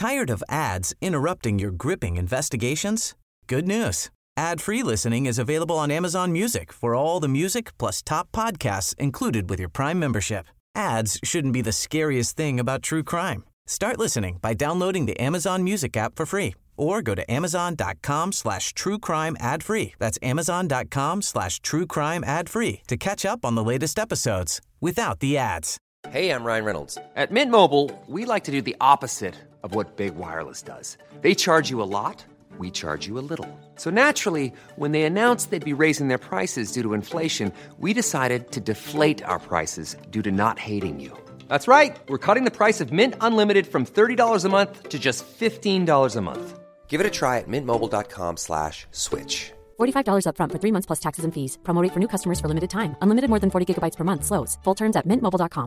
Tired of ads interrupting your gripping investigations? Good news. Ad-free listening is available on Amazon Music for all the music plus top podcasts included with your Prime membership. Ads shouldn't be the scariest thing about true crime. Start listening by downloading the Amazon Music app for free or go to amazon.com/truecrime ad-free. That's amazon.com/truecrime ad-free to catch up on the latest episodes without the ads. Hey, I'm Ryan Reynolds. At Mint Mobile, we like to do the opposite of what Big Wireless does. They charge you a lot, we charge you a little. So naturally, when they announced they'd be raising their prices due to inflation, we decided to deflate our prices due to not hating you. That's right. We're cutting the price of Mint Unlimited from $30 a month to just $15 a month. Give it a try at mintmobile.com/switch. $45 up front for 3 months plus taxes and fees. Promo rate for new customers for limited time. Unlimited more than 40 gigabytes per month. Slows full terms at mintmobile.com.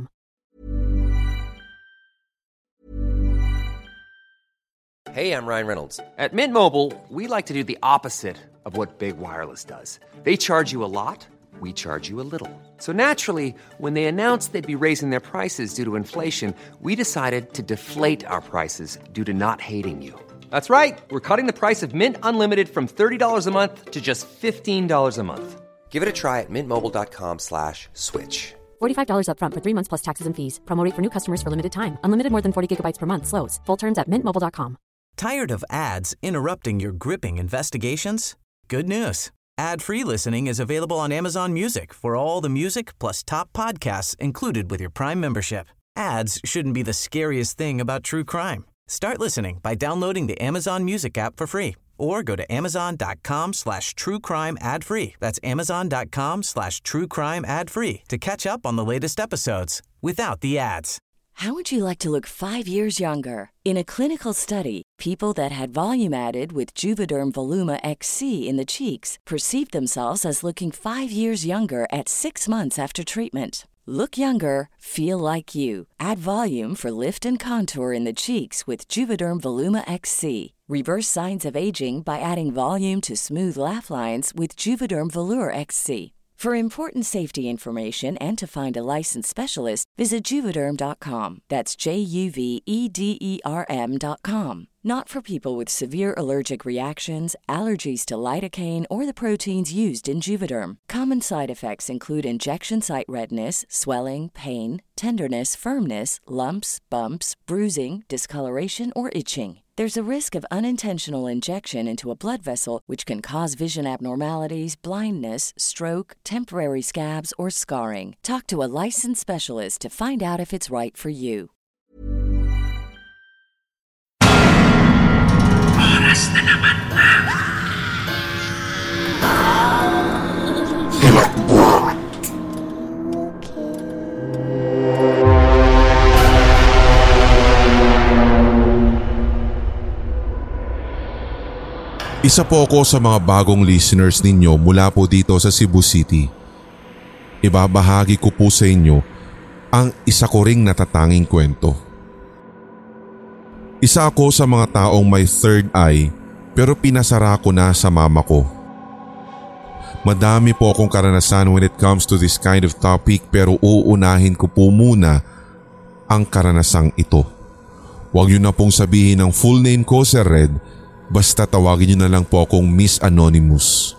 Hey, I'm Ryan Reynolds. At Mint Mobile, we like to do the opposite of what Big Wireless does. They charge you a lot, we charge you a little. So naturally, when they announced they'd be raising their prices due to inflation, we decided to deflate our prices due to not hating you. That's right. We're cutting the price of Mint Unlimited from $30 a month to just $15 a month. Give it a try at mintmobile.com/switch. $45 up front for 3 months plus taxes and fees. Promo rate for new customers for limited time. Unlimited more than 40 gigabytes per month. Slows full terms at mintmobile.com. Tired of ads interrupting your gripping investigations? Good news. Ad-free listening is available on Amazon Music for all the music plus top podcasts included with your Prime membership. Ads shouldn't be the scariest thing about true crime. Start listening by downloading the Amazon Music app for free or go to amazon.com/truecrime ad-free. That's amazon.com/truecrime ad-free to catch up on the latest episodes without the ads. How would you like to look 5 years younger? In a clinical study, people that had volume added with Juvederm Voluma XC in the cheeks perceived themselves as looking 5 years younger at 6 months after treatment. Look younger, feel like you. Add volume for lift and contour in the cheeks with Juvederm Voluma XC. Reverse signs of aging by adding volume to smooth laugh lines with Juvederm Volure XC. For important safety information and to find a licensed specialist, visit Juvederm.com. That's JUVEDERM.com. Not for people with severe allergic reactions, allergies to lidocaine, or the proteins used in Juvederm. Common side effects include injection site redness, swelling, pain, tenderness, firmness, lumps, bumps, bruising, discoloration, or itching. There's a risk of unintentional injection into a blood vessel, which can cause vision abnormalities, blindness, stroke, temporary scabs, or scarring. Talk to a licensed specialist to find out if it's right for you. Oras na naman ng Isa po ako sa mga bagong listeners ninyo mula po dito sa Cebu City. Ibabahagi ko po sa inyo ang isa ko ring natatanging kwento. Isa ako sa mga taong may third eye pero pinasara ko na sa mama ko. Madami po akong karanasan when it comes to this kind of topic pero uunahin ko po muna ang karanasang ito. Huwag niyo na pong sabihin ang full name ko, Sir Red. Basta tawagin niyo na lang po akong Miss Anonymous.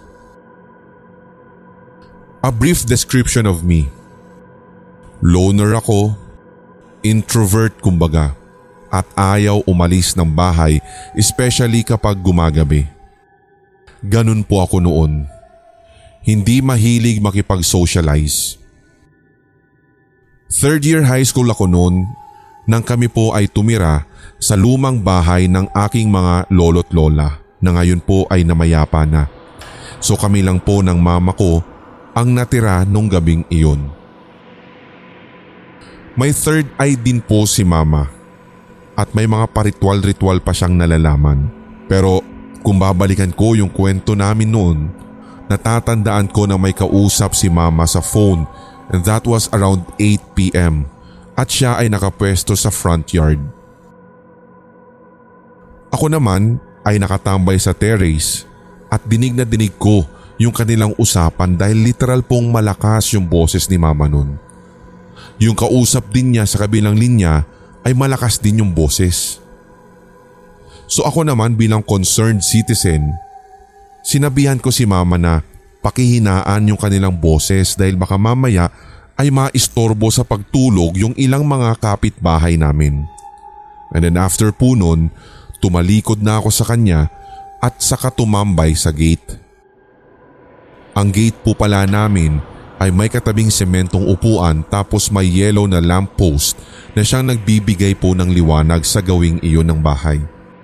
A brief description of me. Loner ako, introvert kumbaga, at ayaw umalis ng bahay especially kapag gumagabi. Ganun po ako noon. Hindi mahilig makipag-socialize. Third year high school ako noon nang kami po ay tumira sa lumang bahay ng aking mga lolo't lola na ngayon po ay namayapa na. So kami lang po ng mama ko ang natira nung gabing iyon. May third eye din po si mama at may mga paritwal-ritwal pa siyang nalalaman. Pero kung babalikan ko yung kwento namin noon, natatandaan ko na may kausap si mama sa phone and that was around 8 p.m. at siya ay nakapwesto sa front yard. Ako naman ay nakatambay sa terrace at dinig na dinig ko yung kanilang usapan dahil literal pong malakas yung boses ni mama nun. Yung kausap din niya sa kabilang linya ay malakas din yung boses. So ako naman bilang concerned citizen, sinabihan ko si mama na pakihinaan yung kanilang boses dahil baka mamaya ay maistorbo sa pagtulog yung ilang mga kapitbahay namin. And then after po nun, tumalikod na ako sa kanya at saka tumambay sa gate. Ang gate po pala namin ay may katabing sementong upuan tapos may yellow na lamppost na siyang nagbibigay po ng liwanag sa gawing iyon ng bahay.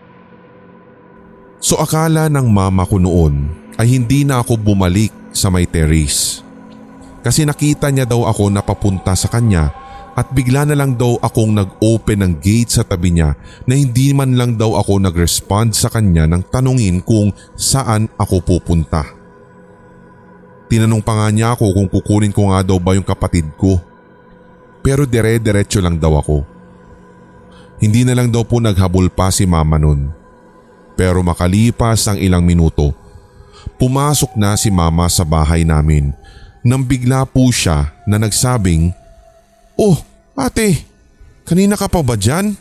So akala ng mama ko noon ay hindi na ako bumalik sa may terrace. Kasi nakita niya daw ako na papunta sa kanya at bigla na lang daw akong nag-open ng gate sa tabi niya na hindi man lang daw ako nag-respond sa kanya nang tanungin kung saan ako pupunta. Tinanong pa nga niya ako kung kukunin ko nga daw ba yung kapatid ko. Pero dire-diretso lang daw ako. Hindi na lang daw po naghabol pa si mama nun. Pero makalipas ang ilang minuto, pumasok na si mama sa bahay namin nang bigla po siya na nagsabing, "Oh, ate, kanina ka pa ba dyan?"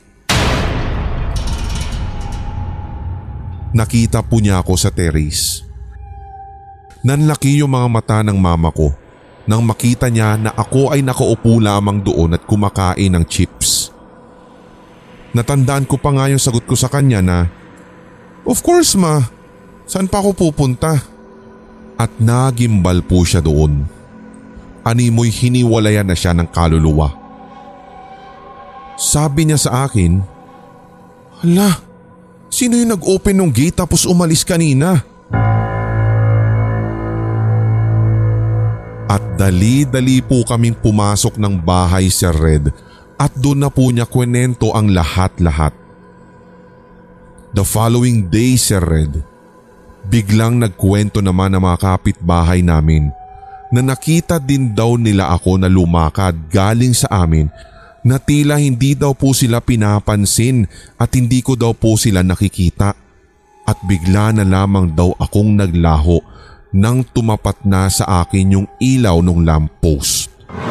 Nakita po niya ako sa terrace. Nanlaki yung mga mata ng mama ko nang makita niya na ako ay nakaupo lamang doon at kumakain ng chips. Natandaan ko pa nga yung sagot ko sa kanya na, "Of course ma, saan pa ako pupunta?" At nagimbal po siya doon. Animoy hiniwalayan na siya ng kaluluwa. Sabi niya sa akin, "Hala, sino yung nag-open ng gate tapos umalis kanina?" At dali-dali po kaming pumasok ng bahay Sir Red at doon na po niya kwento ang lahat-lahat. The following day Sir Red, biglang nagkwento naman ng mga kapitbahay namin na nakita din daw nila ako na lumakad galing sa amin na tila hindi daw po sila pinapansin at hindi ko daw po sila nakikita at bigla na lamang daw akong naglaho nang tumapat na sa akin yung ilaw ng lamppost.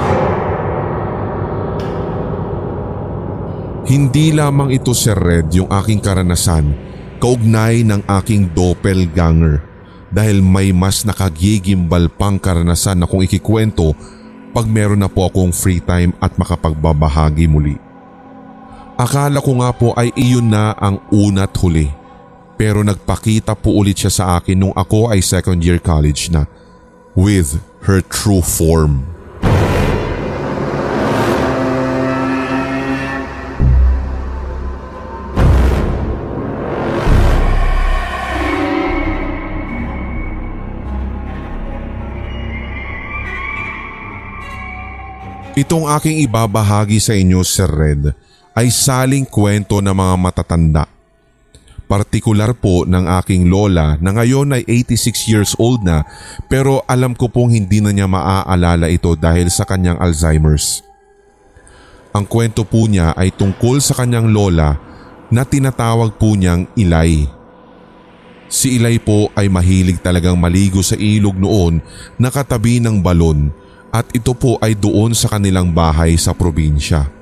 Hindi lamang ito Sir Red yung aking karanasan kaugnay ng aking doppelganger dahil may mas nakagigimbal pang karanasan na kung ikikwento pag meron na po akong free time at makapagbabahagi muli. Akala ko nga po ay iyon na ang una't huli pero nagpakita po ulit siya sa akin nung ako ay second year college na with her true form. Itong aking ibabahagi sa inyo Sir Red ay saling kwento ng mga matatanda. Partikular po ng aking lola na ngayon ay 86 years old na pero alam ko pong hindi na niya maaalala ito dahil sa kanyang Alzheimer's. Ang kwento po niya ay tungkol sa kanyang lola na tinatawag po niyang Ilay. Si Ilay po ay mahilig talagang maligo sa ilog noon na katabi ng balon. At ito po ay doon sa kanilang bahay sa probinsya.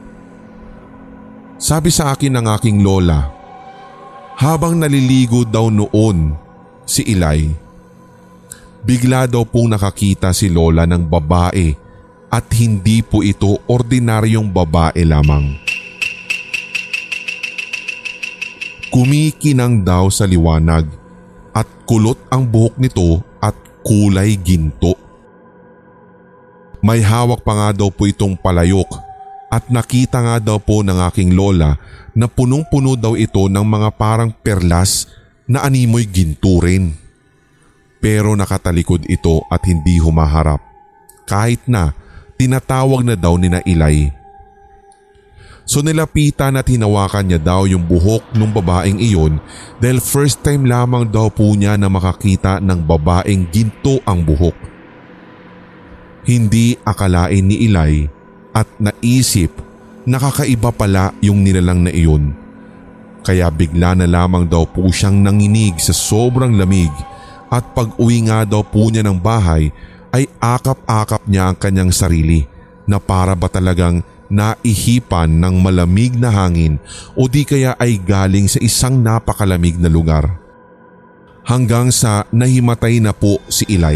Sabi sa akin ng aking lola, habang naliligo daw noon si Ilay, bigla daw pong nakakita si lola ng babae at hindi po ito ordinaryong babae lamang. Kumikinang daw sa liwanag at kulot ang buhok nito at kulay ginto. May hawak pa nga daw po itong palayok at nakita nga daw po ng aking lola na punong-puno daw ito ng mga parang perlas na animoy ginto rin. Pero nakatalikod ito at hindi humaharap kahit na tinatawag na daw ni na Ilay. So nilapitan at hinawakan niya daw yung buhok ng babaeng iyon dahil first time lamang daw po niya na makakita ng babaeng ginto ang buhok. Hindi akalain ni Ilay at naisip na kakaiba pala yung nilalang na iyon. Kaya bigla na lamang daw po siyang nanginig sa sobrang lamig at pag uwi nga daw po niya ng bahay ay akap-akap niya ang kanyang sarili na para ba talagang naihipan ng malamig na hangin o di kaya ay galing sa isang napakalamig na lugar. Hanggang sa nahimatay na po si Eli.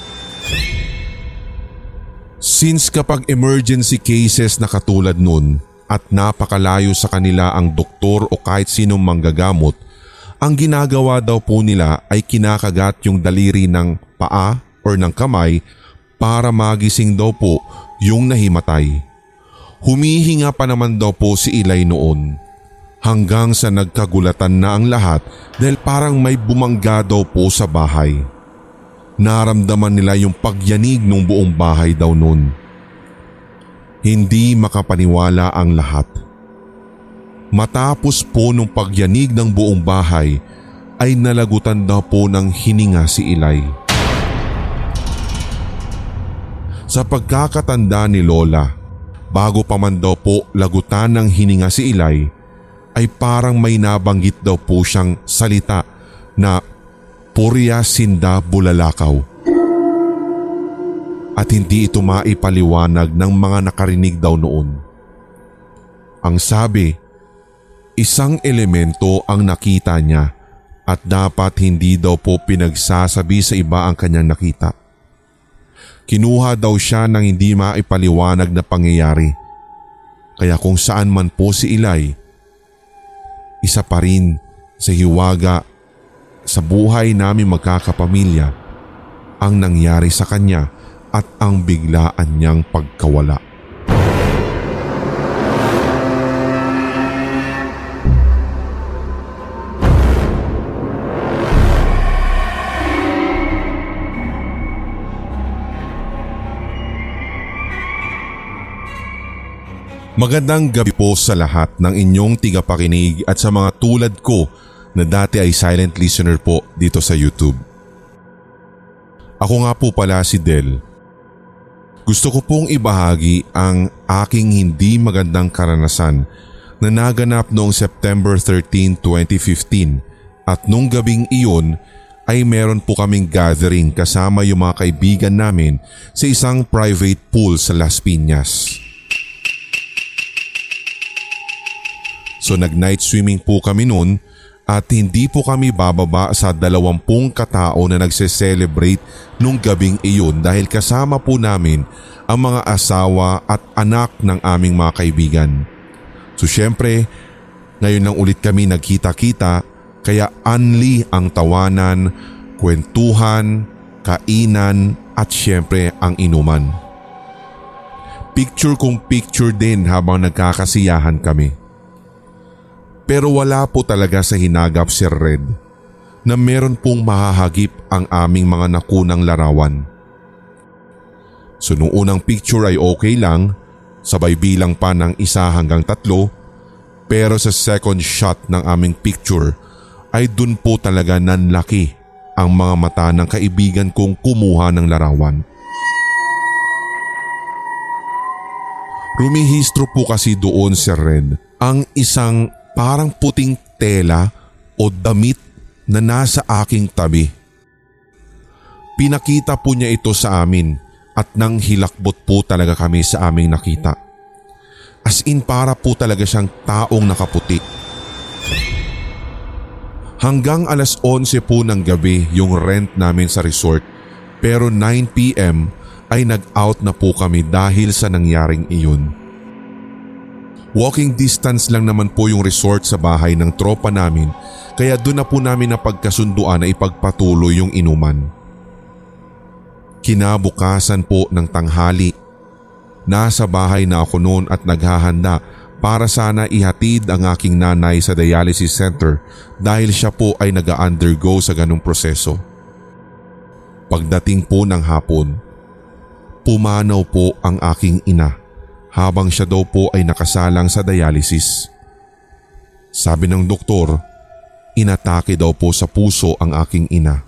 Since kapag emergency cases na katulad nun at napakalayo sa kanila ang doktor o kahit sinong manggagamot, ang ginagawa daw po nila ay kinakagat yung daliri ng paa or ng kamay para magising daw po yung nahimatay. Humihinga pa naman daw po si Eli noon hanggang sa nagkagulatan na ang lahat dahil parang may bumangga daw po sa bahay. Naramdaman nila yung pagyanig ng buong bahay daw noon. Hindi makapaniwala ang lahat. Matapos po nung pagyanig ng buong bahay ay nalagutan daw po ng hininga si Eli. Sa pagkakatanda ni Lola, bago pa man daw po lagutan ng hininga si Eli, ay parang may nabanggit daw po siyang salita na Purya Sinda Bulalakaw. At hindi ito maipaliwanag ng mga nakarinig daw noon. Ang sabi, isang elemento ang nakita niya at dapat hindi daw po pinagsasabi sa iba ang kanyang nakita. Kinuha daw siya ng hindi maipaliwanag na pangyayari. Kaya kung saan man po si Eli, isa pa rin sa hiwaga sa buhay namin magkakapamilya ang nangyari sa kanya at ang biglaan niyang pagkawala. Magandang gabi po sa lahat ng inyong tigapakinig at sa mga tulad ko na dati ay silent listener po dito sa YouTube. Ako nga po pala si Del. Gusto ko pong ibahagi ang aking hindi magandang karanasan na naganap noong September 13, 2015 at nung gabing iyon ay meron po kaming gathering kasama yung mga kaibigan namin sa isang private pool sa Las Piñas. So nag-night swimming po kami noon at hindi po kami bababa sa 20 katao na nagse-celebrate nung gabing iyon dahil kasama po namin ang mga asawa at anak ng aming mga kaibigan. So syempre, ngayon lang ulit kami nagkita-kita kaya anli ang tawanan, kwentuhan, kainan at syempre ang inuman. Picture kung picture din habang nagkakasiyahan kami. Pero wala po talaga sa hinagap Sir Red na meron pong mahahagip ang aming mga nakunang larawan. So nung unang picture ay okay lang, sabay bilang pa ng 1 hanggang 3, pero sa second shot ng aming picture ay dun po talaga nanlaki ang mga mata ng kaibigan kong kumuha ng larawan. Rumihistro po kasi doon Sir Red ang isang parang puting tela o damit na nasa aking tabi. Pinakita po niya ito sa amin at nang hilakbot po talaga kami sa aming nakita. As in para po talaga siyang taong nakaputi. Hanggang alas 11 po ng gabi yung rent namin sa resort pero 9 PM ay nag-out na po kami dahil sa nangyaring iyon. Walking distance lang naman po yung resort sa bahay ng tropa namin kaya doon na po namin napagkasunduan na ipagpatuloy yung inuman. Kinabukasan po ng tanghali, nasa bahay na ako noon at naghahanda para sana ihatid ang aking nanay sa dialysis center dahil siya po ay nag-undergo sa ganung proseso. Pagdating po ng hapon, pumanaw po ang aking ina habang siya daw po ay nakasalang sa dialysis. Sabi ng doktor, inatake daw po sa puso ang aking ina.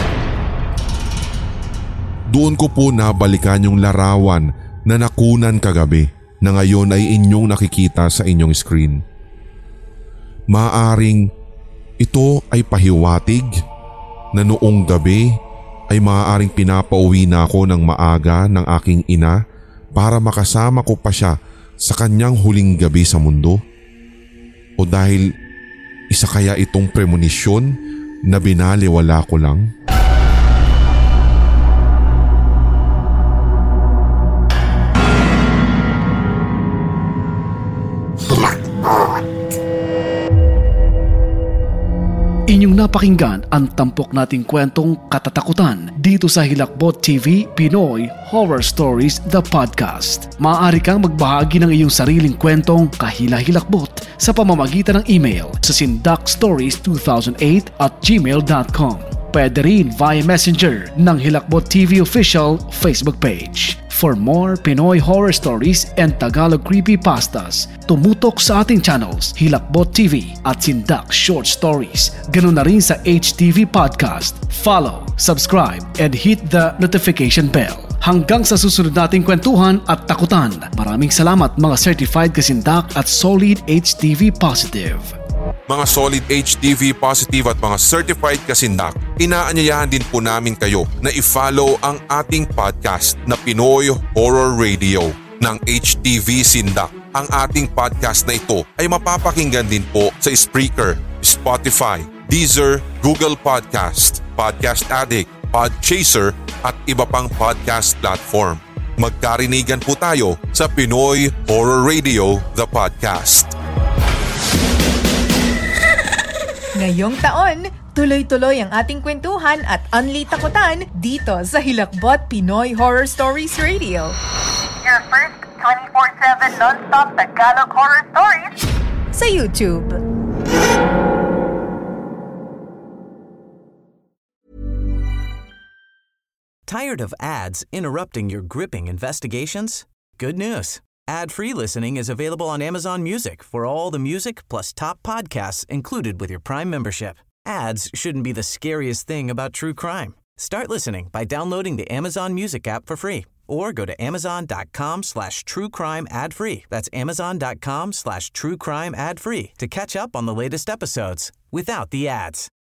Doon ko po nabalikan yung larawan na nakunan kagabi na ngayon ay inyong nakikita sa inyong screen. Maaring ito ay pahiwatig na noong gabi ay maaaring pinapauwi na ako ng maaga ng aking ina para makasama ko pa siya sa kanyang huling gabi sa mundo? O dahil isa kaya itong premonisyon na binaliwala ko lang? Inyong napakinggan ang tampok nating kwentong katatakutan dito sa Hilakbot TV Pinoy Horror Stories The Podcast. Maaari kang magbahagi ng iyong sariling kwentong kahila-hilakbot sa pamamagitan ng email sa sindakstories2008@gmail.com. Pwede rin via Messenger ng Hilakbot TV Official Facebook page. For more Pinoy horror stories and Tagalog creepypastas, tumutok sa ating channels Hilakbot TV at Sindak Short Stories. Ganun na rin sa HTV Podcast. Follow, subscribe, and hit the notification bell. Hanggang sa susunod nating kwentuhan at takutan. Maraming salamat mga certified kasindak at solid HTV positive. Mga solid HTV positive at mga certified kasindak, inaanyayahan din po namin kayo na i-follow ang ating podcast na Pinoy Horror Radio ng HTV Sindak. Ang ating podcast na ito ay mapapakinggan din po sa Spreaker, Spotify, Deezer, Google Podcast, Podcast Addict, Podchaser at iba pang podcast platform. Magkarinigan po tayo sa Pinoy Horror Radio, the podcast. Ngayong taon, tuloy-tuloy ang ating kwentuhan at unli takutan dito sa Hilakbot Pinoy Horror Stories Radio. Your first 24/7 non-stop Tagalog horror stories sa YouTube. Tired of ads interrupting your gripping investigations? Good news. Ad-free listening is available on Amazon Music for all the music plus top podcasts included with your Prime membership. Ads shouldn't be the scariest thing about true crime. Start listening by downloading the Amazon Music app for free or go to amazon.com/truecrime ad-free. That's amazon.com/truecrime ad-free to catch up on the latest episodes without the ads.